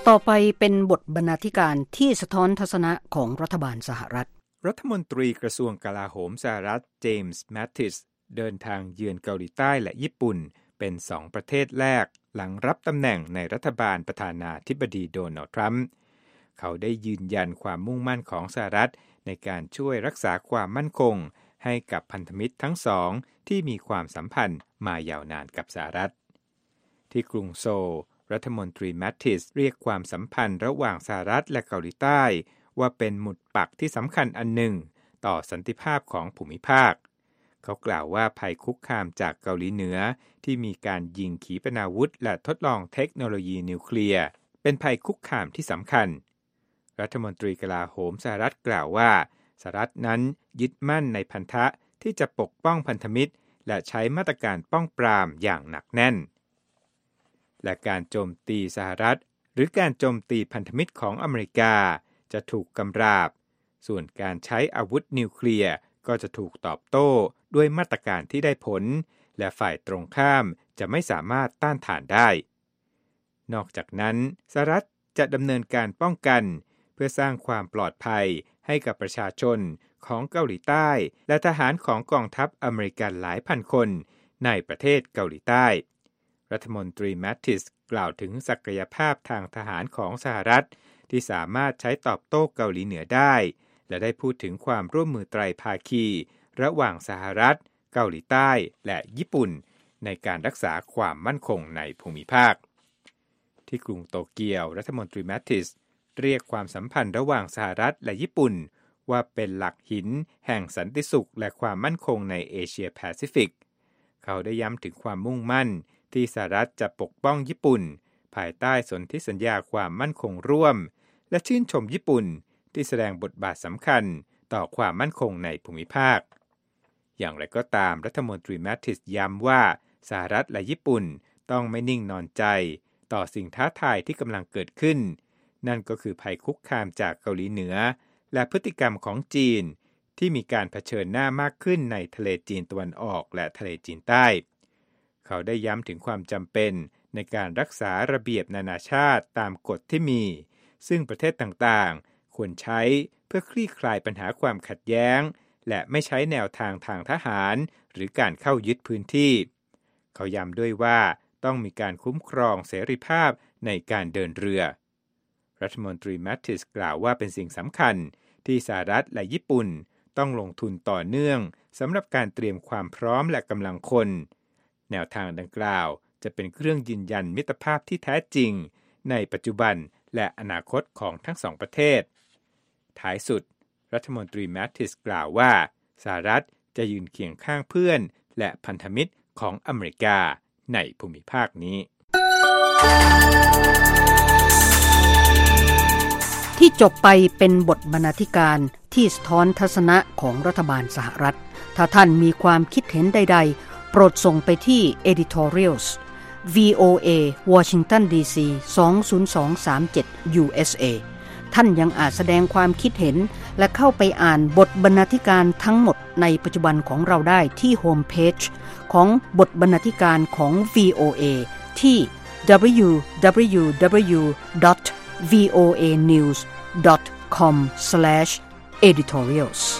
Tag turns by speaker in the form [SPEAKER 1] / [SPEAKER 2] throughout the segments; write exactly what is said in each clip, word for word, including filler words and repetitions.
[SPEAKER 1] ต่อไปเป็นบทบรรณาธิการที่สะท้อนทัศนะของรัฐบาลสหรัฐ
[SPEAKER 2] รัฐมนตรีกระทรวงกลาโหมสหรัฐเจมส์แมตติสเดินทางเยือนเกาหลีใต้และญี่ปุ่นเป็นสองประเทศแรกหลังรับตำแหน่งในรัฐบาลประธานาธิบดีโดนัลด์ทรัมป์เขาได้ยืนยันความมุ่งมั่นของสหรัฐในการช่วยรักษาความมั่นคงให้กับพันธมิตรทั้งสองที่มีความสัมพันธ์มายาวนานกับสหรัฐที่กรุงโซลรัฐมนตรีแมตติสเรียกความสัมพันธ์ระหว่างสหรัฐและเกาหลีใต้ว่าเป็นหมุดปักที่สำคัญอันหนึ่งต่อสันติภาพของภูมิภาคเขากล่าวว่าภัยคุกคามจากเกาหลีเหนือที่มีการยิงขีปนาวุธและทดลองเทคโนโลยีนิวเคลียร์เป็นภัยคุกคามที่สำคัญรัฐมนตรีกลาโหมสหรัฐกล่าวว่าสหรัฐนั้นยึดมั่นในพันธะที่จะปกป้องพันธมิตรและใช้มาตรการป้องปรามอย่างหนักแน่นและการโจมตีสหรัฐหรือการโจมตีพันธมิตรของอเมริกาจะถูกกำราบส่วนการใช้อาวุธนิวเคลียร์ก็จะถูกตอบโต้ด้วยมาตรการที่ได้ผลและฝ่ายตรงข้ามจะไม่สามารถต้านทานได้นอกจากนั้นสหรัฐจะดำเนินการป้องกันเพื่อสร้างความปลอดภัยให้กับประชาชนของเกาหลีใต้และทหารของกองทัพอเมริกันหลายพันคนในประเทศเกาหลีใต้รัฐมนตรีแมตติสกล่าวถึงศักยภาพทางทหารของสหรัฐที่สามารถใช้ตอบโต้เกาหลีเหนือได้และได้พูดถึงความร่วมมือไตรภาคีระหว่างสหรัฐเกาหลีใต้และญี่ปุ่นในการรักษาความมั่นคงในภูมิภาคที่กรุงโตเกียวรัฐมนตรีแมตติสเรียกความสัมพันธ์ระหว่างสหรัฐและญี่ปุ่นว่าเป็นหลักหินแห่งสันติสุขและความมั่นคงในเอเชียแปซิฟิกเขาได้ย้ำถึงความมุ่งมั่นที่สหรัฐจะปกป้องญี่ปุ่นภายใต้สนธิสัญญาความมั่นคงร่วมและชื่นชมญี่ปุ่นที่แสดงบทบาทสำคัญต่อความมั่นคงในภูมิภาคอย่างไรก็ตามรัฐมนตรีแมตติสย้ำว่าสหรัฐและญี่ปุ่นต้องไม่นิ่งนอนใจต่อสิ่งท้าทายที่กำลังเกิดขึ้นนั่นก็คือภัยคุกคามจากเกาหลีเหนือและพฤติกรรมของจีนที่มีการเผชิญหน้ามากขึ้นในทะเลจีนตะวันออกและทะเลจีนใต้เขาได้ย้ำถึงความจำเป็นในการรักษาระเบียบนานาชาติตามกฎที่มีซึ่งประเทศต่างๆควรใช้เพื่อคลี่คลายปัญหาความขัดแย้งและไม่ใช้แนวทางทางทหารหรือการเข้ายึดพื้นที่เขาย้ำด้วยว่าต้องมีการคุ้มครองเสรีภาพในการเดินเรือรัฐมนตรีแมตติสกล่าวว่าเป็นสิ่งสำคัญที่สหรัฐและญี่ปุ่นต้องลงทุนต่อเนื่องสำหรับการเตรียมความพร้อมและกำลังคนแนวทางดังกล่าวจะเป็นเครื่องยืนยันมิตรภาพที่แท้จริงในปัจจุบันและอนาคตของทั้งสองประเทศท้ายสุดรัฐมนตรีแมตติสกล่าวว่าสหรัฐจะยืนเคียงข้างเพื่อนและพันธมิตรของอเมริกาในภูมิภาคนี้
[SPEAKER 1] ที่จบไปเป็นบทบรรณาธิการที่สะท้อนทัศนะของรัฐบาลสหรัฐถ้าท่านมีความคิดเห็นใดๆโปรดส่งไปที่ editorials วี โอ เอ Washington ดี ซี สอง ศูนย์ สอง สาม เจ็ด ยู เอส เอ ท่านยังอาจแสดงความคิดเห็นและเข้าไปอ่านบทบรรณาธิการทั้งหมดในปัจจุบันของเราได้ที่โฮมเพจของบทบรรณาธิการของ วี โอ เอ ที่ ดับเบิลยู ดับเบิลยู ดับเบิลยู ดอท วี โอ เอ นิวส์ ดอท คอม สแลช เอดิทอเรียลส์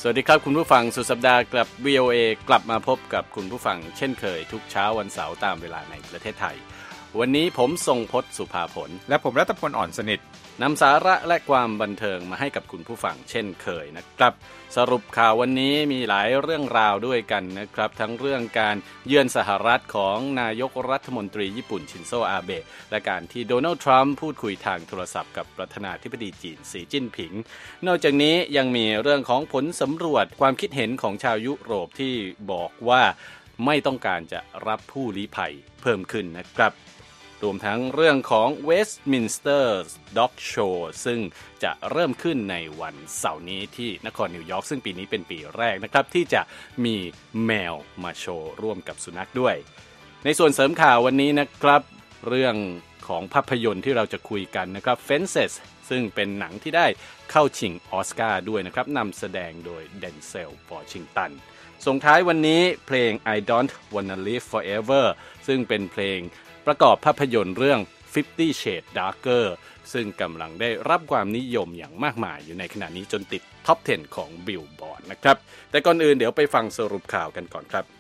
[SPEAKER 3] สวัสดีครับคุณผู้ฟังสุดสัปดาห์กับ วี โอ เอ กลับมาพบกับคุณผู้ฟังเช่นเคยทุกเช้าวันเสาร์ตามเวลาในประเทศไทยวันนี้ผมทรงพจน์สุภาผล
[SPEAKER 2] และผมรัตพลอ่อนสนิท
[SPEAKER 3] นำสาระและความบันเทิงมาให้กับคุณผู้ฟังเช่นเคยนะครับสรุปข่าววันนี้มีหลายเรื่องราวด้วยกันนะครับทั้งเรื่องการเยือนสหรัฐของนายกรัฐมนตรีญี่ปุ่นชินโซอาเบะและการที่โดนัลด์ทรัมป์พูดคุยทางโทรศัพท์กับประธานาธิบดีจีนสีจิ้นผิงนอกจากนี้ยังมีเรื่องของผลสำรวจความคิดเห็นของชาวยุโรปที่บอกว่าไม่ต้องการจะรับผู้ลี้ภัยเพิ่มขึ้นนะครับรวมทั้งเรื่องของ Westminster Dog Show ซึ่งจะเริ่มขึ้นในวันเสาร์นี้ที่นครนิวยอร์กซึ่งปีนี้เป็นปีแรกนะครับที่จะมีแมวมาโชว์ร่วมกับสุนัขด้วยในส่วนเสริมข่าววันนี้นะครับเรื่องของภาพยนตร์ที่เราจะคุยกันนะครับ Fences ซึ่งเป็นหนังที่ได้เข้าชิงออสการ์ด้วยนะครับนำแสดงโดยเดนเซล วอชิงตันส่งท้ายวันนี้เพลง I Don't Wanna Live Forever ซึ่งเป็นเพลงประกอบภาพยนตร์เรื่อง Fifty Shades Darker ซึ่งกำลังได้รับความนิยมอย่างมากมายอยู่ในขณะนี้จนติดท็อปสิบของ Billboard นะครับแต่ก่อนอื่นเดี๋ยวไปฟังสรุปข่าวกันก่อนครับ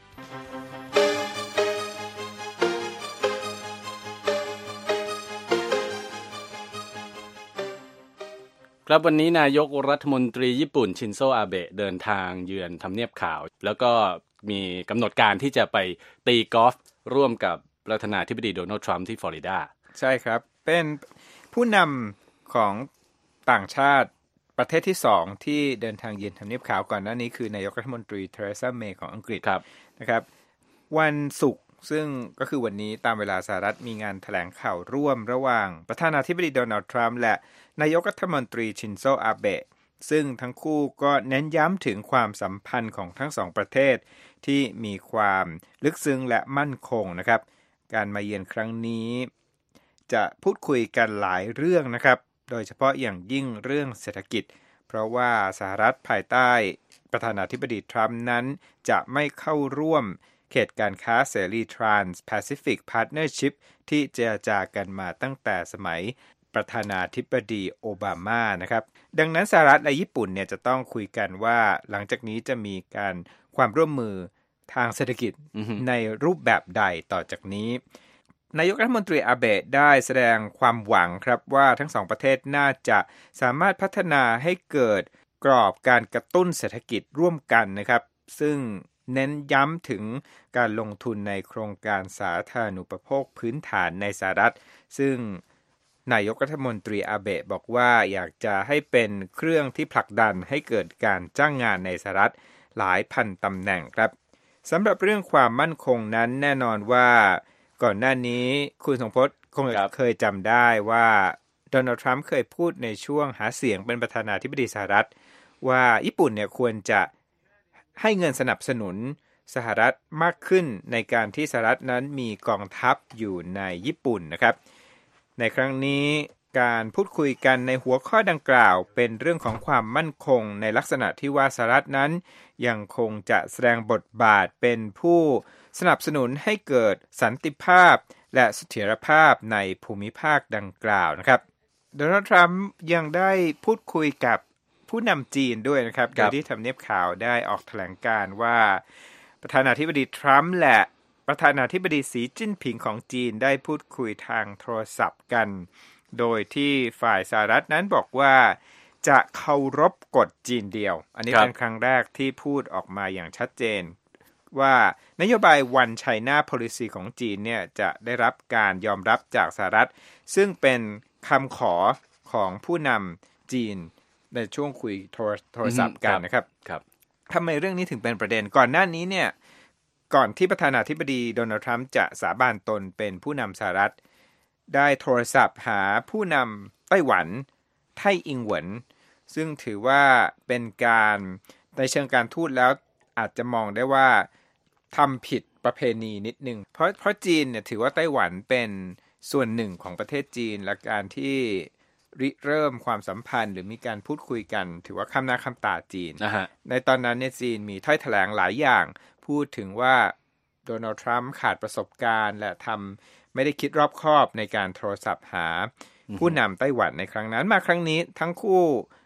[SPEAKER 3] ครับวันนี้นายกรัฐมนตรีญี่ปุ่นชินโซอาเบะเดินทางเยือนทำเนียบขาวแล้วก็มีกำหนดการที่จะไปตีกอล์ฟร่วมกับประธานาธิบดีโดนัลด์ทรัมป์ที่ฟลอริดา
[SPEAKER 2] ใช่ครับเป็นผู้นำของต่างชาติประเทศที่สองที่เดินทางเยือนทำเนียบขาวก่อนหน้านี้คือนายกรัฐมนตรีเทเรซาเมย์ของอังกฤษนะครับวันศุกร์ซึ่งก็คือวันนี้ตามเวลาสหรัฐมีงานแถลงข่าวร่วมระหว่างประธานาธิบดีโดนัลด์ทรัมป์และนายกรัฐมนตรีชินโซอาเบะซึ่งทั้งคู่ก็เน้นย้ำถึงความสัมพันธ์ของทั้งสองประเทศที่มีความลึกซึ้งและมั่นคงนะครับการมาเยือนครั้งนี้จะพูดคุยกันหลายเรื่องนะครับโดยเฉพาะอย่างยิ่งเรื่องเศรษฐกิจเพราะว่าสหรัฐภายใต้ประธานาธิบดีทรัมป์นั้นจะไม่เข้าร่วมเขตการค้าเสรี Trans-Pacific Partnership ที่เจรจากันมาตั้งแต่สมัยประธานาธิบดีโอบามานะครับดังนั้นสหรัฐและญี่ปุ่นเนี่ยจะต้องคุยกันว่าหลังจากนี้จะมีการความร่วมมือทางเศรษฐกิจ mm-hmm. ในรูปแบบใดต่อจากนี้นายกรัฐมนตรีอาเบะได้แสดงความหวังครับว่าทั้งสองประเทศน่าจะสามารถพัฒนาให้เกิดกรอบการกระตุ้นเศรษฐกิจร่วมกันนะครับซึ่งเน้นย้ำถึงการลงทุนในโครงการสาธารณูปโภคพื้นฐานในสหรัฐซึ่งนายกรัฐมนตรีอาเบะบอกว่าอยากจะให้เป็นเครื่องที่ผลักดันให้เกิดการจ้างงานในสหรัฐหลายพันตำแหน่งครับสำหรับเรื่องความมั่นคงนั้นแน่นอนว่าก่อนหน้านี้คุณทรงพจน์คงเคยจำได้ว่าโดนัลด์ทรัมป์เคยพูดในช่วงหาเสียงเป็นประธานาธิบดีสหรัฐว่าญี่ปุ่นเนี่ยควรจะให้เงินสนับสนุนสหรัฐมากขึ้นในการที่สหรัฐนั้นมีกองทัพอยู่ในญี่ปุ่นนะครับในครั้งนี้การพูดคุยกันในหัวข้อดังกล่าวเป็นเรื่องของความมั่นคงในลักษณะที่ว่าสหรัฐนั้นยังคงจะแสดงบทบาทเป็นผู้สนับสนุนให้เกิดสันติภาพและเสถียรภาพในภูมิภาคดังกล่าวนะครับโดนัลด์ทรัมป์ยังได้พูดคุยกับผู้นำจีนด้วยนะครับโดยที่ทำเนียบข่าวได้ออกแถลงการว่าประธานาธิบดีทรัมป์และประธานาธิบดีสีจิ้นผิงของจีนได้พูดคุยทางโทรศัพท์กันโดยที่ฝ่ายสหรัฐนั้นบอกว่าจะเคารพกฎจีนเดียวอันนี้เป็นครั้งแรกที่พูดออกมาอย่างชัดเจนว่านโยบาย One China Policy ของจีนเนี่ยจะได้รับการยอมรับจากสหรัฐซึ่งเป็นคำขอของผู้นำจีนในช่วงคุยโทร, โทรศัพท์กันนะครับทำไมเรื่องนี้ถึงเป็นประเด็นก่อนหน้านี้เนี่ยก่อนที่ประธานาธิบดีโดนัลด์ทรัมป์จะสาบานตนเป็นผู้นำสหรัฐได้โทรศัพท์หาผู้นำไต้หวันไท่อิงเหวินซึ่งถือว่าเป็นการในเชิงการทูตแล้วอาจจะมองได้ว่าทำผิดประเพณีนิดนึงเพราะเพราะจีนเนี่ยถือว่าไต้หวันเป็นส่วนหนึ่งของประเทศจีนและการที่ริเริ่มความสัมพันธ์หรือมีการพูดคุยกันถือว่าข้ามหน้าข้ามตาจีน uh-huh. ในตอนนั้นเนี่ยจีนมีถ้อยแถลงหลายอย่างพูดถึงว่าโดนัลด์ทรัมป์ขาดประสบการณ์และทำไม่ได้คิดรอบคอบในการโทรศัพท์หา uh-huh. ผู้นำไต้หวันในครั้งนั้นมาครั้งนี้ทั้งคู่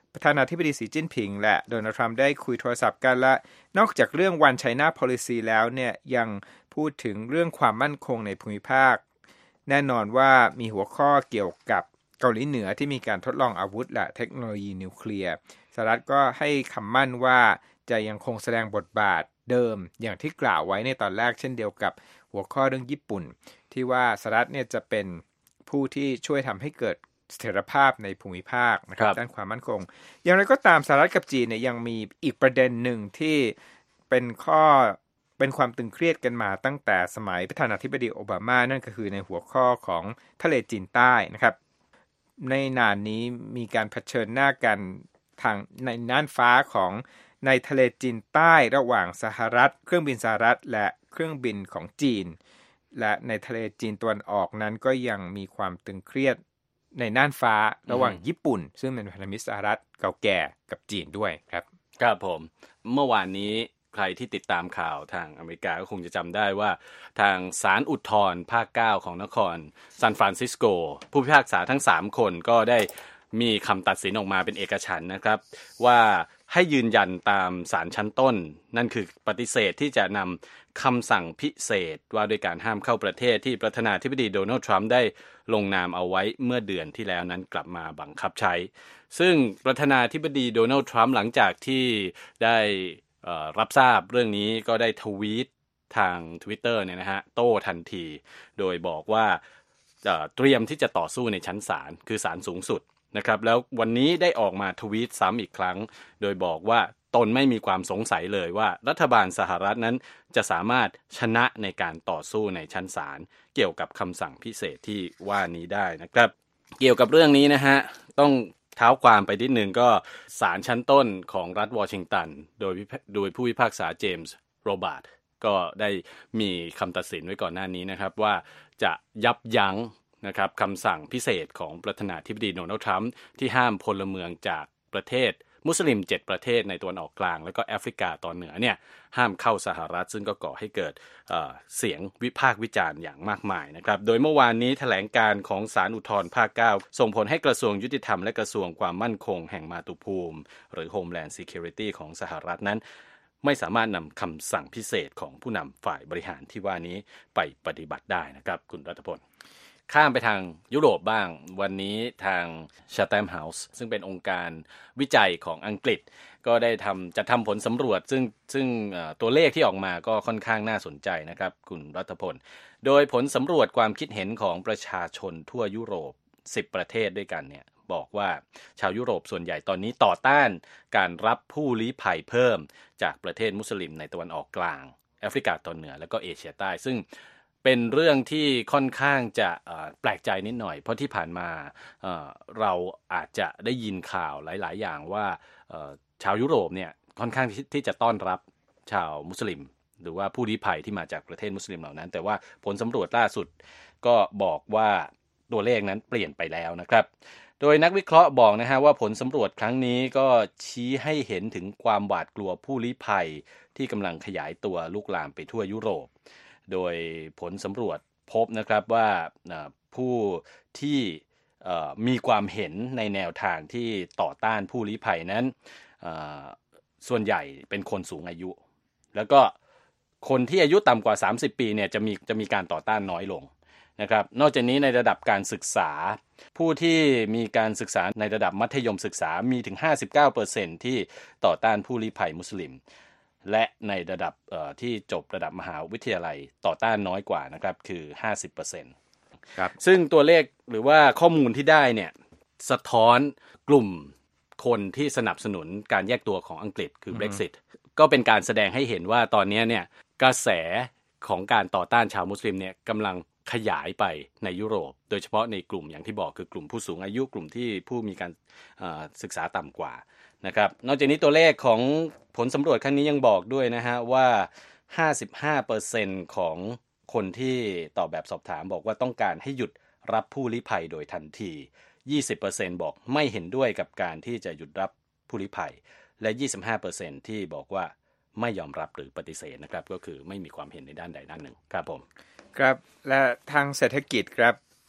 [SPEAKER 2] ประธานาธิบดีสีจิ้นผิงและโดนัลด์ทรัมป์ได้คุยโทรศัพท์กันและนอกจากเรื่อง One China Policy แล้วเนี่ยยังพูดถึงเรื่องความมั่นคงในภูมิภาคแน่นอนว่ามีหัวข้อเกี่ยวกับเกาหลีเหนือที่มีการทดลองอาวุธและเทคโนโลยีนิวเคลียร์สหรัฐก็ให้คำมั่นว่าจะยังคงแสดงบทบาทเดิมอย่างที่กล่าวไว้ในตอนแรกเช่นเดียวกับหัวข้อเรื่องญี่ปุ่นที่ว่าสหรัฐเนี่ยจะเป็นผู้ที่ช่วยทำให้เกิดเสถียรภาพในภูมิภาคนะครับด้านความมั่นคงอย่างไรก็ตามสหรัฐกับจีนเนี่ยยังมีอีกประเด็นหนึ่งที่เป็นข้อเป็นความตึงเครียดกันมาตั้งแต่สมัยประธานาธิบดีโอบามานั่นก็คือในหัวข้อของทะเลจีนใต้นะครับในนานนี้มีการเผชิญหน้ากันทางในน่านฟ้าของในทะเลจีนใต้ระหว่างสหรัฐเครื่องบินสหรัฐและเครื่องบินของจีนและในทะเลจีนตะวันออกนั้นก็ยังมีความตึงเครียดในน่านฟ้าระหว่างญี่ปุ่นซึ่งเป็นพันธมิตรสหรัฐเก่าแก่กับจีนด้วยครับ
[SPEAKER 3] ครับผมเมื่อวานนี้ใครที่ติดตามข่าวทางอเมริกาก็คงจะจำได้ว่าทางศาลอุทธรณ์ภาคเก้าของนครซานฟรานซิสโกผู้พิพากษาทั้งสามคนก็ได้มีคำตัดสินออกมาเป็นเอกฉันท์นะครับว่าให้ยืนยันตามศาลชั้นต้นนั่นคือปฏิเสธที่จะนำคำสั่งพิเศษว่าด้วยการห้ามเข้าประเทศที่ประธานาธิบดีโดนัลด์ทรัมป์ได้ลงนามเอาไว้เมื่อเดือนที่แล้วนั้นกลับมาบังคับใช้ซึ่งประธานาธิบดีโดนัลด์ทรัมป์หลังจากที่ได้รับทราบเรื่องนี้ก็ได้ทวีตทาง Twitter เนี่ยนะฮะโต้ทันทีโดยบอกว่าเตรียมที่จะต่อสู้ในชั้นศาลคือศาลสูงสุดนะครับแล้ววันนี้ได้ออกมาทวีตซ้ำอีกครั้งโดยบอกว่าตนไม่มีความสงสัยเลยว่ารัฐบาลสหรัฐนั้นจะสามารถชนะในการต่อสู้ในชั้นศาลเกี่ยวกับคำสั่งพิเศษที่ว่านี้ได้นะครับเกี่ยวกับเรื่องนี้นะฮะต้องเท้าความไปนิดนึงก็ศาลชั้นต้นของรัฐวอชิงตันโดยโดยผู้พิพากษาเจมส์โรบาร์ตก็ได้มีคำตัดสินไว้ก่อนหน้านี้นะครับว่าจะยับยั้งนะครับคำสั่งพิเศษของประธานาธิบดีโดนัลด์ทรัมป์ที่ห้ามพลเมืองจากประเทศมุสลิมเจ็ดประเทศในตะวันออกกลางแล้วก็แอฟริกาตอนเหนือเนี่ยห้ามเข้าสหรัฐซึ่งก็ก่อให้เกิด เอ่อ เสียงวิพากษ์วิจารณ์อย่างมากมายนะครับโดยเมื่อวานนี้แถลงการของศาลอุทธรณ์ภาคเก้าส่งผลให้กระทรวงยุติธรรมและกระทรวงความมั่นคงแห่งมาตุภูมิหรือ Homeland Security ของสหรัฐนั้นไม่สามารถนำคำสั่งพิเศษของผู้นำฝ่ายบริหารที่ว่านี้ไปปฏิบัติได้นะครับคุณรัฐพลข้ามไปทางยุโรปบ้างวันนี้ทาง Chatham House ซึ่งเป็นองค์การวิจัยของอังกฤษก็ได้ทำจะทำผลสำรวจซึ่งซึ่งตัวเลขที่ออกมาก็ค่อนข้างน่าสนใจนะครับคุณรัฐพลโดยผลสำรวจความคิดเห็นของประชาชนทั่วยุโรปสิบประเทศด้วยกันเนี่ยบอกว่าชาวยุโรปส่วนใหญ่ตอนนี้ต่อต้านการรับผู้ลี้ภัยเพิ่มจากประเทศมุสลิมในตะวันออกกลางแอฟริกาตอนเหนือแล้วก็เอเชียใต้ซึ่งเป็นเรื่องที่ค่อนข้างจะแปลกใจนิดหน่อยเพราะที่ผ่านมาเราอาจจะได้ยินข่าวหลายๆอย่างว่าชาวยุโรปเนี่ยค่อนข้างที่จะต้อนรับชาวมุสลิมหรือว่าผู้ลี้ภัยที่มาจากประเทศมุสลิมเหล่านั้นแต่ว่าผลสำรวจล่าสุดก็บอกว่าตัวเลขนั้นเปลี่ยนไปแล้วนะครับโดยนักวิเคราะห์บอกนะฮะว่าผลสำรวจครั้งนี้ก็ชี้ให้เห็นถึงความหวาดกลัวผู้ลี้ภัยที่กำลังขยายตัวลุกลามไปทั่วยุโรปโดยผลสำรวจพบนะครับว่าผู้ที่มีความเห็นในแนวทางที่ต่อต้านผู้ลี้ภัยนั้นส่วนใหญ่เป็นคนสูงอายุแล้วก็คนที่อายุต่ำกว่าสามสิบปีเนี่ยจะมีจะมีการต่อต้านน้อยลงนะครับนอกจากนี้ในระดับการศึกษาผู้ที่มีการศึกษาในระดับมัธยมศึกษามีถึง ห้าสิบเก้าเปอร์เซ็นต์ ที่ต่อต้านผู้ลี้ภัยมุสลิมและในระดับที่จบระดับมหาวิทยาลัยต่อต้านน้อยกว่านะครับคือ ห้าสิบเปอร์เซ็นต์ ครับซึ่งตัวเลขหรือว่าข้อมูลที่ได้เนี่ยสะท้อนกลุ่มคนที่สนับสนุนการแยกตัวของอังกฤษคือ Brexit ก็เป็นการแสดงให้เห็นว่าตอนนี้เนี่ยกระแสของการต่อต้านชาวมุสลิมเนี่ยกำลังขยายไปในยุโรปโดยเฉพาะในกลุ่มอย่างที่บอกคือกลุ่มผู้สูงอายุกลุ่มที่ผู้มีการศึกษาต่ำกว่านะครับนอกจากนี้ตัวเลขของผลสำรวจครั้งนี้ยังบอกด้วยนะฮะว่า ห้าสิบห้าเปอร์เซ็นต์ ของคนที่ตอบแบบสอบถามบอกว่าต้องการให้หยุดรับผู้ลี้ภัยโดยทันที ยี่สิบเปอร์เซ็นต์ บอกไม่เห็นด้วยกับการที่จะหยุดรับผู้ลี้ภัยและ ยี่สิบห้าเปอร์เซ็นต์ ที่บอกว่าไม่ยอมรับหรือปฏิเสธนะครับก็คือไม่มีความเห็นในด้านใดด้านหนึ่งครับผม
[SPEAKER 2] ครับและทางเศรษฐกิจครับ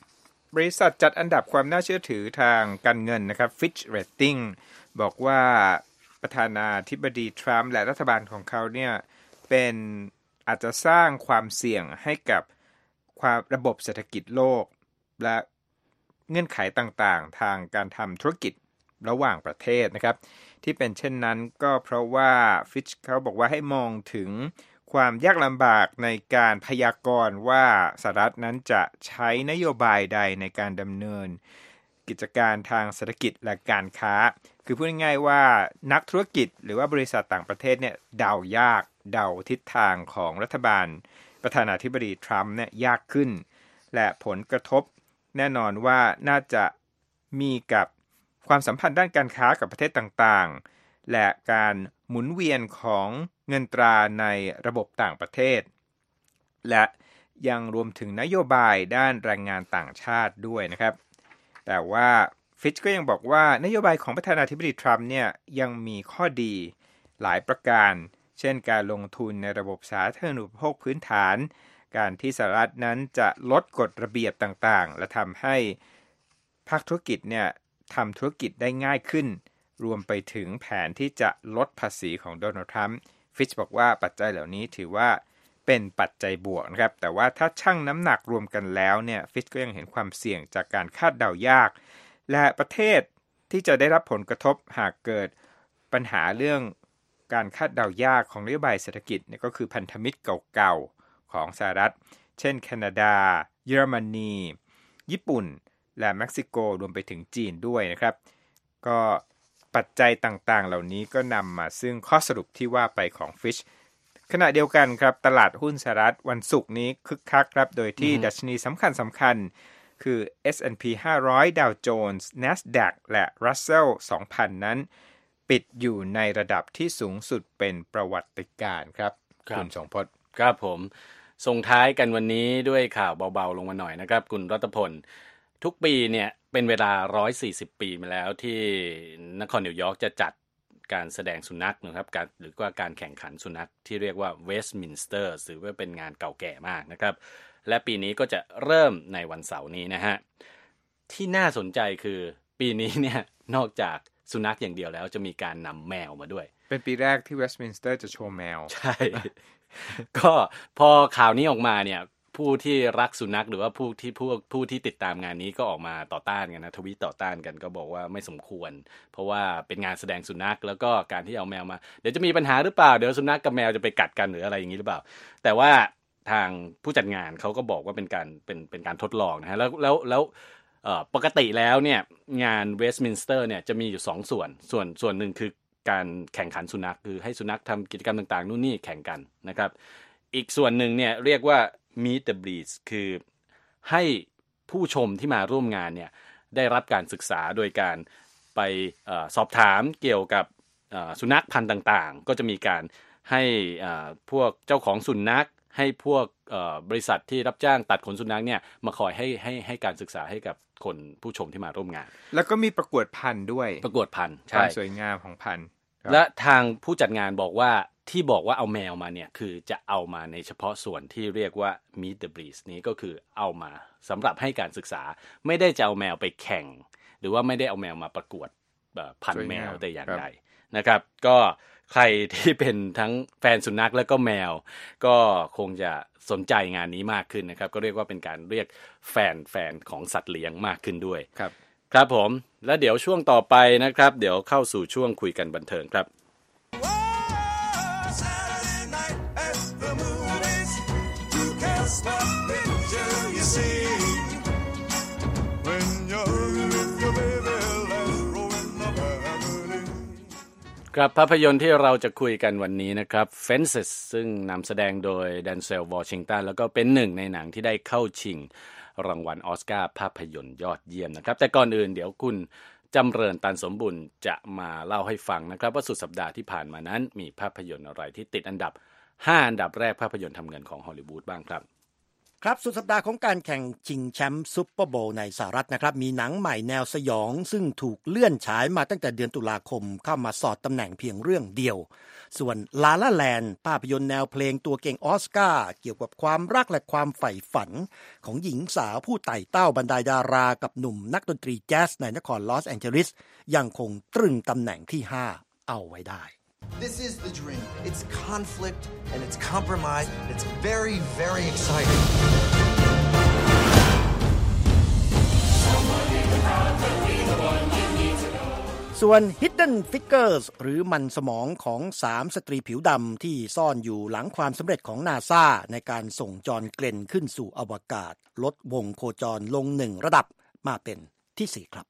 [SPEAKER 2] บริษัทจัดอันดับความน่าเชื่อถือทางการเงินนะครับ Fitch Rating บอกว่าประธานาธิบดีทรัมป์และรัฐบาลของเขาเนี่ยเป็นอาจจะสร้างความเสี่ยงให้กับความระบบเศรษฐกิจโลกและเงื่อนไขต่างๆทางการทำธุรกิจระหว่างประเทศนะครับที่เป็นเช่นนั้นก็เพราะว่า Fitch เขาบอกว่าให้มองถึงความยากลำบากในการพยากรณ์ว่าสหรัฐนั้นจะใช้นโยบายใดในการดำเนินกิจการทางเศรษฐกิจและการค้าคือพูดง่ายๆว่านักธุรกิจหรือว่าบริษัทต่างประเทศเนี่ยเดายากเดาทิศทางของรัฐบาลประธานาธิบดีทรัมป์เนี่ยยากขึ้นและผลกระทบแน่นอนว่าน่าจะมีกับความสัมพันธ์ด้านการค้ากับประเทศต่างๆและการหมุนเวียนของเงินตราในระบบต่างประเทศและยังรวมถึงนโยบายด้านแรงงานต่างชาติด้วยนะครับแต่ว่าฟิชก็ยังบอกว่านโยบายของประธานาธิบดีทรัมป์เนี่ยยังมีข้อดีหลายประการเช่นการลงทุนในระบบสาธารณูปโภคพื้นฐานการที่สหรัฐนั้นจะลดกฎระเบียบต่างๆและทำให้ภาคธุรกิจเนี่ยทำธุรกิจได้ง่ายขึ้นรวมไปถึงแผนที่จะลดภาษีของโดนัลด์ทรัมป์ฟิชบอกว่าปัจจัยเหล่านี้ถือว่าเป็นปัจจัยบวกนะครับแต่ว่าถ้าชั่งน้ำหนักรวมกันแล้วเนี่ยฟิชก็ยังเห็นความเสี่ยงจากการคาดเดายากและประเทศที่จะได้รับผลกระทบหากเกิดปัญหาเรื่องการคาดเดายากของนโยบายเศรษฐกิจเนี่ยก็คือพันธมิตรเก่าๆของสหรัฐเช่นแคนาดาเยอรมนีญี่ปุ่นและเม็กซิโกรวมไปถึงจีนด้วยนะครับก็ปัจจัยต่างๆเหล่านี้ก็นำมาซึ่งข้อสรุปที่ว่าไปของฟิชขณะเดียวกันครับตลาดหุ้นสหรัฐวันศุกร์นี้คึกคักครับโดยที่ mm-hmm. ดัชนีสำคัญสำคัญคือ เอส แอนด์ พี ห้าร้อย Dow Jones Nasdaq และ Russell สองพัน นั้นปิดอยู่ในระดับที่สูงสุดเป็นประวัติการณ์ครับคุณสงพจน์
[SPEAKER 3] ครับผมส่งท้ายกันวันนี้ด้วยข่าวเบาๆลงมาหน่อยนะครับคุณรัตพลทุกปีเนี่ยเป็นเวลาหนึ่งร้อยสี่สิบปีมาแล้วที่นครนิวยอร์กจะจัดการแสดงสุนัขนะครับการหรือว่าการแข่งขันสุนัขที่เรียกว่าเวสต์มินสเตอร์ถือว่าเป็นงานเก่าแก่มากนะครับและปีนี้ก็จะเริ่มในวันเสาร์นี้นะฮะที่น่าสนใจคือปีนี้เนี่ยนอกจากสุนัขอย่างเดียวแล้วจะมีการนำแมวมาด้วย
[SPEAKER 2] เป็นปีแรกที่เวสต์มินสเตอร์จะโชว์แมว
[SPEAKER 3] ใช่ ก็พอข่าวนี้ออกมาเนี่ยผู้ที่รักสุนัขหรือว่าผู้ที่ผู้ผู้ที่ติดตามงานนี้ก็ออกมาต่อต้านกันนะทวีตต่อต้านกันก็บอกว่าไม่สมควรเพราะว่าเป็นงานแสดงสุนัขแล้วก็การที่เอาแมวมาเดี๋ยวจะมีปัญหาหรือเปล่าเดี๋ยวสุนัขกับแมวจะไปกัดกันหรืออะไรอย่างนี้หรือเปล่าแต่ว่าทางผู้จัดงานเขาก็บอกว่าเป็นการเป็นเป็นการทดลองนะฮะแล้วแล้วแล้วเอ่อปกติแล้วเนี่ยงานเวสต์มินสเตอร์เนี่ยจะมีอยู่สองส่วนส่วนส่วนหนึ่งคือการแข่งขันสุนัขคือให้สุนัขทำกิจกรรมต่างๆนู่นนี่แข่งกันนะครับอีกส่วนหนึ่งเนี่ยเรียกว่า Meet the Breeds คือให้ผู้ชมที่มาร่วมงานเนี่ยได้รับการศึกษาโดยการไปเอ่อสอบถามเกี่ยวกับเอ่อสุนัขพันธุ์ต่างๆก็จะมีการให้เอ่อพวกเจ้าของสุนัขให้พวกเอ่อบริษัทที่รับจ้างตัดขนสุนัขเนี่ยมาคอยให้ให้ให้การศึกษาให้กับคนผู้ชมที่มาร่วมงาน
[SPEAKER 2] แล้วก็มีประกวดพันธุ์ด้วย
[SPEAKER 3] ประกวดพันธุ์
[SPEAKER 2] ใช่สวยงามของพันธุ์
[SPEAKER 3] และทางผู้จัดงานบอกว่าที่บอกว่าเอาแมวมาเนี่ยคือจะเอามาในเฉพาะส่วนที่เรียกว่า Meet the Breeds นี้ก็คือเอามาสำหรับให้การศึกษาไม่ได้จะเอาแมวไปแข่งหรือว่าไม่ได้เอาแมวมาประกวดพันธุ์แมวแต่อย่างใดนะครับก็ใครที่เป็นทั้งแฟนสุนัขและก็แมวก็คงจะสนใจงานนี้มากขึ้นนะครับก็เรียกว่าเป็นการเรียกแฟนแฟนของสัตว์เลี้ยงมากขึ้นด้วย
[SPEAKER 2] ครับ
[SPEAKER 3] ครับผมแล้วเดี๋ยวช่วงต่อไปนะครับเดี๋ยวเข้าสู่ช่วงคุยกันบันเทิงครับครับภาพยนตร์ที่เราจะคุยกันวันนี้นะครับ Fences ซึ่งนำแสดงโดย Denzel Washington แล้วก็เป็นหนึ่งในหนังที่ได้เข้าชิงรางวัลออสการ์ภาพยนตร์ยอดเยี่ยมนะครับแต่ก่อนอื่นเดี๋ยวคุณจำเริญตันสมบุญจะมาเล่าให้ฟังนะครับว่าสุดสัปดาห์ที่ผ่านมานั้นมีภาพยนตร์อะไรที่ติดอันดับห้าอันดับแรกภาพยนตร์ทำเงินของฮอลลีวูดบ้างครับ
[SPEAKER 4] ครับสุดสัปดาห์ของการแข่งชิงแชมป์ซุปเปอร์โบว์ในสหรัฐนะครับมีหนังใหม่แนวสยองซึ่งถูกเลื่อนฉายมาตั้งแต่เดือนตุลาคมเข้ามาสอดตำแหน่งเพียงเรื่องเดียวส่วนลาลาแลนด์ภาพยนตร์แนวเพลงตัวเก่งออสการ์เกี่ยวกับความรักและความใฝ่ฝันของหญิงสาวผู้ไต่เต้าบรรดาดารากับหนุ่มนักดนตรีแจ๊สในนครลอสแองเจลิสยังคงตรึงตำแหน่งที่ห้าเอาไว้ได้
[SPEAKER 5] This is the dream. It's conflict and it's compromise. It's very, very exciting.
[SPEAKER 4] ส่วน Hidden Figures หรือมันสมองของสามสตรีผิวดำที่ซ่อนอยู่หลังความสำเร็จของ NASA ในการส่งจอห์นเกลนขึ้นสู่อวกาศลดวงโคจรลงหนึ่งระดับมาเป็นที่สี่ครับ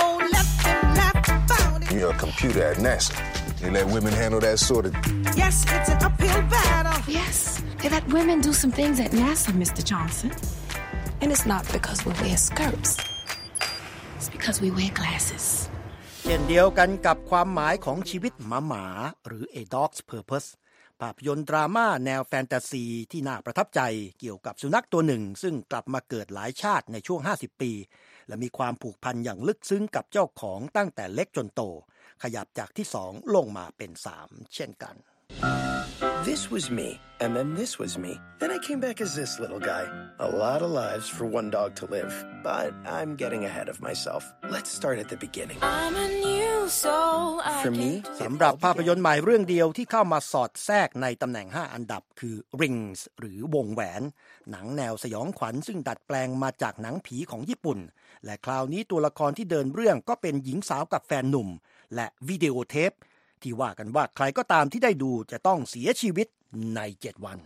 [SPEAKER 6] You're a computer at NASA. You let women handle that sort of...
[SPEAKER 7] Yes, it's an uphill battle.
[SPEAKER 8] Yes, they let women do some things at NASA, Mister Johnson. And it's not because we wear skirts. It's because we wear glasses.
[SPEAKER 4] เช่นเดียวกันกับความหมายของชีวิตหมาหมาหรือ A Dog's Purpose ภาพยนตร์ดราม่าแนวแฟนตาซีที่น่าประทับใจเกี่ยวกับสุนัขตัวหนึ่งซึ่งกลับมาเกิดหลายชาติในช่วงห้าสิบปีและมีความผูกพันอย่างลึกซึ้งกับเจ้าของตั้งแต่เล็กจนโตขยับจากที่สองลงมาเป็นสามเช่นกัน
[SPEAKER 9] This was me, and then this was me. Then I came back as this little guy. A lot of lives for one dog to live, but I'm getting ahead of myself. Let's start at the beginning.
[SPEAKER 8] I'm a new soul.
[SPEAKER 9] For me,
[SPEAKER 4] สำหรับภาพยนตร์ใหม่เรื่องเดียวที่เข้ามาสอดแทรกในตำแหน่งห้าอันดับคือ Rings หรือวงแหวนหนังแนวสยองขวัญซึ่งดัดแปลงมาจากหนังผีของญี่ปุ่นและคราวนี้ตัวละครที่เดินเรื่องก็เป็นหญิงสาวกับแฟนหนุ่มและวิดีโอเทปที่ว่ากันว่าใครก็ตามที่ได้ดูจะต้องเสียชีวิตในเจ็ดวัน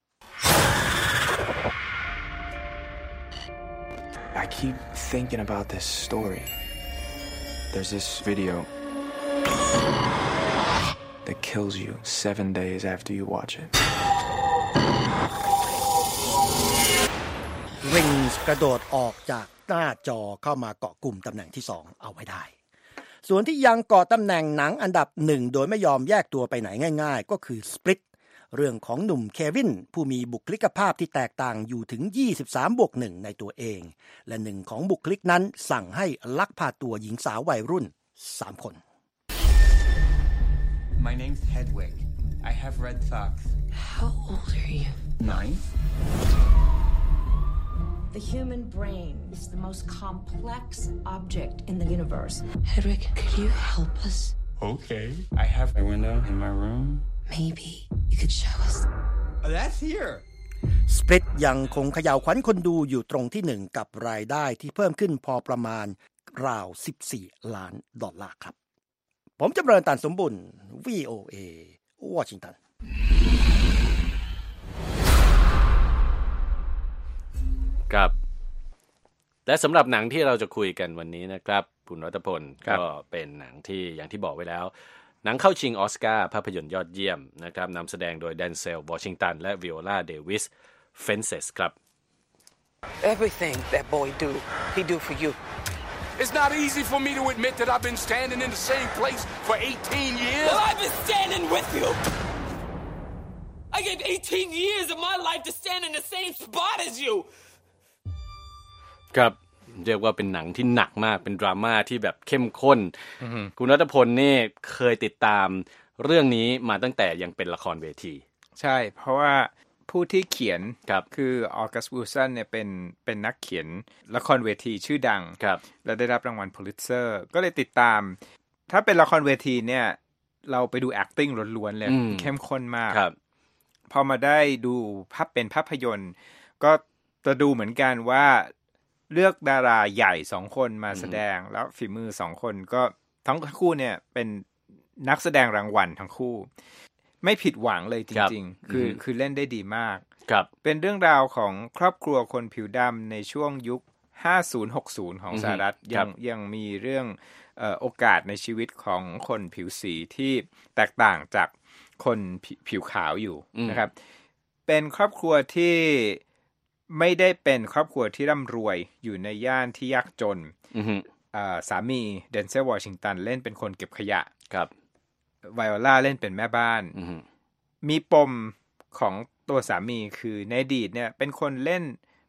[SPEAKER 10] I keep thinking about this story. There's this video that kills you seven days after you watch it.
[SPEAKER 4] Rings กระโดดออกจากหน้าจอเข้ามาเกาะกลุ่มตำแหน่งที่สองเอาไว้ได้ส่วนที่ยังเกาะตำแหน่งหนังอันดับหนึ่งโดยไม่ยอมแยกตัวไปไหนง่ายๆก็คือ Split เรื่องของหนุ่มเควินผู้มีบุคลิกภาพที่แตกต่างอยู่ถึง ยี่สิบสามบวกหนึ่ง ในตัวเองและหนึ่งของบุคลิกนั้นสั่งให้ลักพาตัวหญิงสาววัยรุ่นสามคน
[SPEAKER 11] My name's Hedwig. I have red socks.
[SPEAKER 8] How old are you?
[SPEAKER 11] Nine.
[SPEAKER 12] The human brain is the most complex object in the universe.
[SPEAKER 8] Hedwig, could you help us?
[SPEAKER 11] Okay. I have a window in my room.
[SPEAKER 8] Maybe you could show us.
[SPEAKER 11] Oh, that's here.
[SPEAKER 4] Split ยังคงเขย่าขวัญคนดูอยู่ตรงที่หนึ่งกับรายได้ที่เพิ่มขึ้นพอประมาณราวสิบสี่ล้านดอลลาร์ครับผมจำเริญตันสมบุญ วี โอ เอ วอชิงตัน
[SPEAKER 3] ครับและสำหรับหนังที่เราจะคุยกันวันนี้นะครับคุณรัตพลก็เป็นหนังที่อย่างที่บอกไว้แล้วหนังเข้าชิงออสการ์ภาพยนตร์ยอดเยี่ยมนะครับนำแสดงโดยแดนเซลวอชิงตันและวิโอลาเดวิสเฟนเซสครับ
[SPEAKER 13] Everything that boy do he do for you
[SPEAKER 14] It's not easy for me to admit that I've been standing in the same place for eighteen years.
[SPEAKER 13] Well, I've been standing with you. I gave eighteen years of my life to stand in the same spot as you.
[SPEAKER 3] ครับเรียกว่าเป็นหนังที่หนักมากเป็นดราม่าที่แบบเข้มข้น mm-hmm. คุณรัตพลนี่เคยติดตามเรื่องนี้มาตั้งแต่ยังเป็นละครเวที
[SPEAKER 2] ใช่เพราะว่าผู้ที่เขียน
[SPEAKER 3] ครับ
[SPEAKER 2] คือออกัส วิลสันเนี่ยเป็นเป็นนักเขียนละครเวทีชื่อดัง
[SPEAKER 3] ครับ
[SPEAKER 2] และได้รับรางวัลพูลิตเซอร์ก็เลยติดตามถ้าเป็นละครเวทีเนี่ยเราไปดู acting ล้วนๆเลยเข้มข้นมากพอมาได้ดูภาพเป็นภาพยนตร์ก็จะดูเหมือนกันว่าเลือกดาราใหญ่สองคนมาแสดงแล้วฝีมือสองคนก็ทั้งคู่เนี่ยเป็นนักแสดงรางวัลทั้งคู่ไม่ผิดหวังเลยจริงๆคือคือเล่นได้ดีมากเป็นเรื่องราวของครอบครัวคนผิวดำในช่วงยุคห้าสิบ หกสิบของสหรัฐยังยังมีเรื่องเอ่อโอกาสในชีวิตของคนผิวสีที่แตกต่างจากคนผิวขาวอยู่นะครับเป็นครอบครัวที่ไม่ได้เป็นครอบครัวที่ร่ำรวยอยู่ในย่านที่ยากจนสามีเดนเซลวอชิงตันเล่นเป็นคนเก็บขยะ
[SPEAKER 3] ครับ
[SPEAKER 2] ไวโอลาเล่นเป็นแม่บ้านมีปมของตัวสามีคือในอดีตเนี่ยเป็นคนเล่น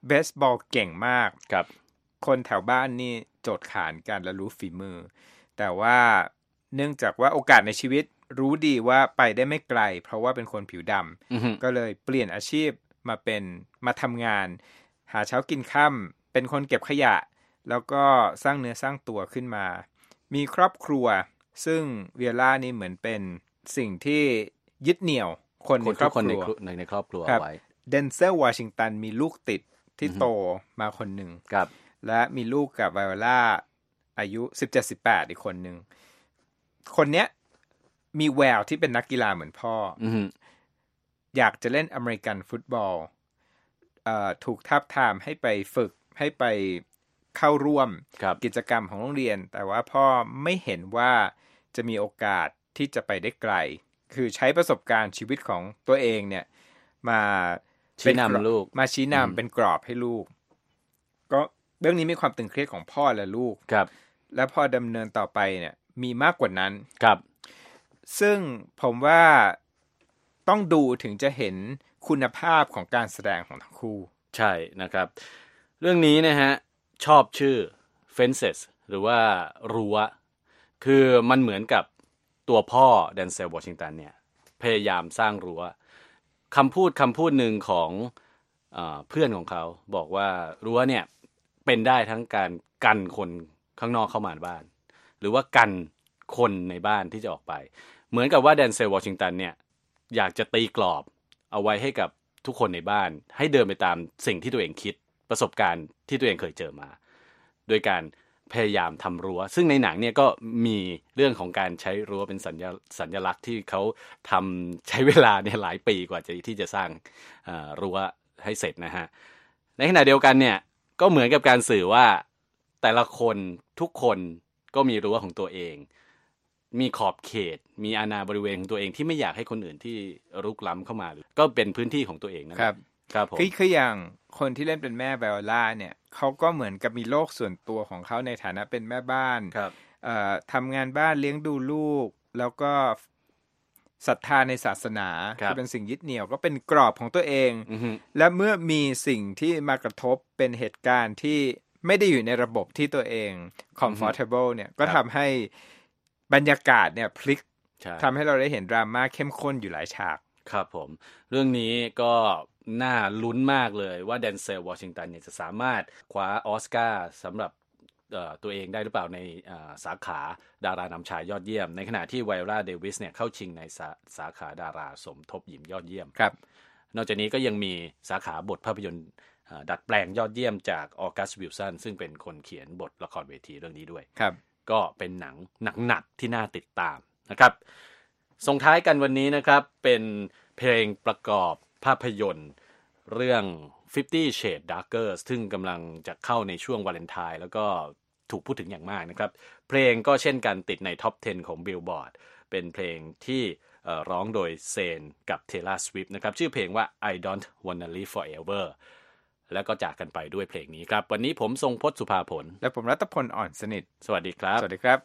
[SPEAKER 2] เบสบอลเก่งมาก
[SPEAKER 3] ครับ
[SPEAKER 2] คนแถวบ้านนี่โจทย์ขานกันและรู้ฝีมือแต่ว่าเนื่องจากว่าโอกาสในชีวิตรู้ดีว่าไปได้ไม่ไกลเพราะว่าเป็นคนผิวดำก็เลยเปลี่ยนอาชีพมาเป็นมาทำงานหาเช้ากินค่ำเป็นคนเก็บขยะแล้วก็สร้างเนื้อสร้างตัวขึ้นมามีครอบครัวซึ่งเวียร่านี่เหมือนเป็นสิ่งที่ยึดเหนี่ยวคนในครอบครัว
[SPEAKER 3] ในในครอบครัวไว้
[SPEAKER 2] เดนเซลวอชิงตันมีลูกติดที่โตมาคนหนึ่งและมีลูกกับไวโอล่าอายุ สิบเจ็ด สิบแปด อีกคนหนึ่งคนเนี้ยมีแววที่เป็นนักกีฬาเหมือนพ่อ
[SPEAKER 3] mm-hmm.
[SPEAKER 2] อยากจะเล่นอเมริกันฟุตบอลเอ่อถูกทาบทามให้ไปฝึกให้ไปเข้าร่วมกิจกรรมของโรงเรียนแต่ว่าพ่อไม่เห็นว่าจะมีโอกาสที่จะไปได้ไกลคือใช้ประสบการณ์ชีวิตของตัวเองเนี่ยมา
[SPEAKER 3] ชี้นำลูก
[SPEAKER 2] มาชี้นำเป็นกรอบให้ลูกก็เรื่องนี้มีความตึงเครียดของพ่อและลูก
[SPEAKER 3] ครับ
[SPEAKER 2] และพอดำเนินต่อไปเนี่ยมีมากกว่านั้น
[SPEAKER 3] ครับ
[SPEAKER 2] ซึ่งผมว่าต้องดูถึงจะเห็นคุณภาพของการแสดงของทั้งคู่
[SPEAKER 3] ใช่นะครับเรื่องนี้นะฮะชอบชื่อ Fences หรือว่ารั้วคือมันเหมือนกับตัวพ่อแดนเซลวอชิงตันเนี่ยพยายามสร้างรั้วคำพูดคำพูดหนึ่งของเอ่อเพื่อนของเขาบอกว่ารั้วเนี่ยเป็นได้ทั้งการกันคนข้างนอกเข้ามาในบ้านหรือว่ากันคนในบ้านที่จะออกไปเหมือนกับว่าแดนเซลวอชิงตันเนี่ยอยากจะตีกรอบเอาไว้ให้กับทุกคนในบ้านให้เดินไปตามสิ่งที่ตัวเองคิดประสบการณ์ที่ตัวเองเคยเจอมาโดยการพยายามทำรั้วซึ่งในหนังเนี่ยก็มีเรื่องของการใช้รั้วเป็นสัญญาสัญลักษณ์ที่เขาทำใช้เวลาเนี่ยหลายปีกว่าจะที่จะสร้างรั้วให้เสร็จนะฮะในขณะเดียวกันเนี่ยก็เหมือนกับการสื่อว่าแต่ละคนทุกคนก็มีรั้วของตัวเองมีขอบเขตมีอาณาบริเวณของตัวเองที่ไม่อยากให้คนอื่นที่รุกล้ำเข้ามาก็เป็นพื้นที่ของตัวเองนะครับ
[SPEAKER 2] ครับผมคืออย่างคนที่เล่นเป็นแม่ไวโอล่าเนี่ยเขาก็เหมือนกับมีโลกส่วนตัวของเขาในฐานะเป็นแม่บ้านเอ่อทำงานบ้านเลี้ยงดูลูกแล้วก็ศรัทธาในศาสนาที่เป็นสิ่งยึดเหนี่ยวก็เป็นกรอบของตัวเองและเมื่อมีสิ่งที่มากระทบเป็นเหตุการณ์ที่ไม่ได้อยู่ในระบบที่ตัวเอง comfortable เนี่ยก็ทำให้บรรยากาศเนี่ยพลิกทำให้เราได้เห็นดราม่าเข้มข้นอยู่หลายฉาก
[SPEAKER 3] ครับผมเรื่องนี้ก็น่าลุ้นมากเลยว่าแดนเซลวอชิงตันเนี่ยจะสามารถคว้าออสการ์สำหรับตัวเองได้หรือเปล่าในสาขาดารานำชายยอดเยี่ยมในขณะที่ไวโอลาเดวิสเนี่ยเข้าชิงในสา, สาขาดาราสมทบหญิงยอดเยี่ยม
[SPEAKER 2] ครับ
[SPEAKER 3] นอกจากนี้ก็ยังมีสาขาบทภาพยนตร์ดัดแปลงยอดเยี่ยมจากออกัสวิลสันซึ่งเป็นคนเขียนบทละครเวทีเรื่องนี้ด้วย
[SPEAKER 2] ครับ
[SPEAKER 3] ก็เป็นหนังหนักๆที่น่าติดตามนะครับส่งท้ายกันวันนี้นะครับเป็นเพลงประกอบภาพยนตร์เรื่อง Fifty Shades Darker ซึ่งกำลังจะเข้าในช่วงวาเลนไทน์แล้วก็ถูกพูดถึงอย่างมากนะครับเพลงก็เช่นกันติดในท็อปสิบของ Billboard เป็นเพลงที่ร้องโดยเซนกับ Taylor Swift นะครับชื่อเพลงว่า I Don't Wanna Live Forever แล้วก็จากกันไปด้วยเพลงนี้ครับวันนี้ผมทรงพจน์สุภาผล
[SPEAKER 2] และผมรัตพลอ่อนสนิท
[SPEAKER 3] สวัสดีครับ
[SPEAKER 2] สวัสดีครับ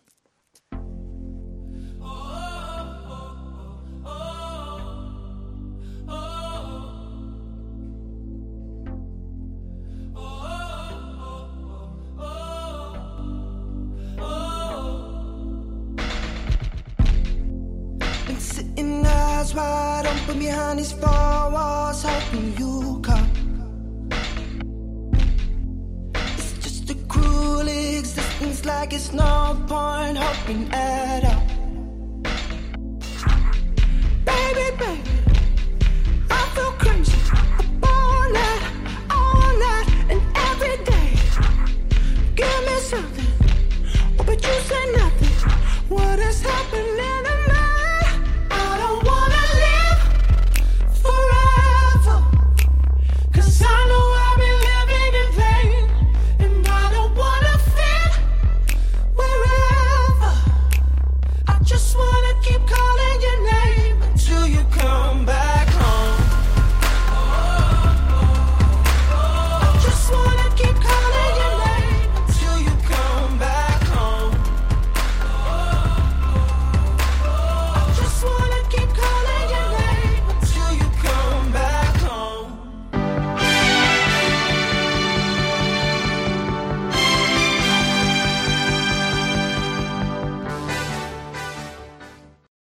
[SPEAKER 7] Wide open behind these four walls, hoping you come. It's just a cruel existence, like it's no point hoping at all.